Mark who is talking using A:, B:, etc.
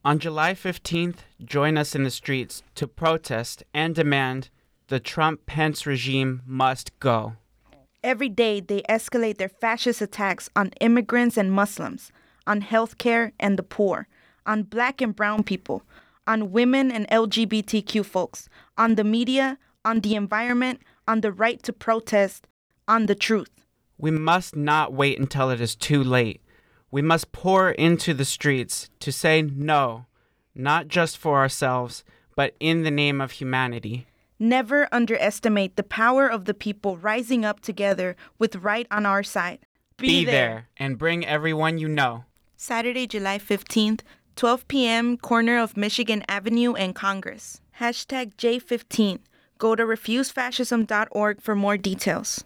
A: On July 15th, join us in the streets to protest and demand the Trump-Pence regime must go.
B: Every day, they escalate their fascist attacks on immigrants and Muslims, on healthcare and the poor, on black and brown people, on women and LGBTQ folks, on the media, on the environment, on the right to protest, on the truth.
A: We must not wait until it is too late. We must pour into the streets to say no, not just for ourselves, but in the name of humanity.
B: Never underestimate the power of the people rising up together with right on our side.
A: Be there and bring everyone you know.
B: Saturday, July 15th, 12 p.m., corner of Michigan Avenue and Congress. #J15. Go to refusefascism.org for more details.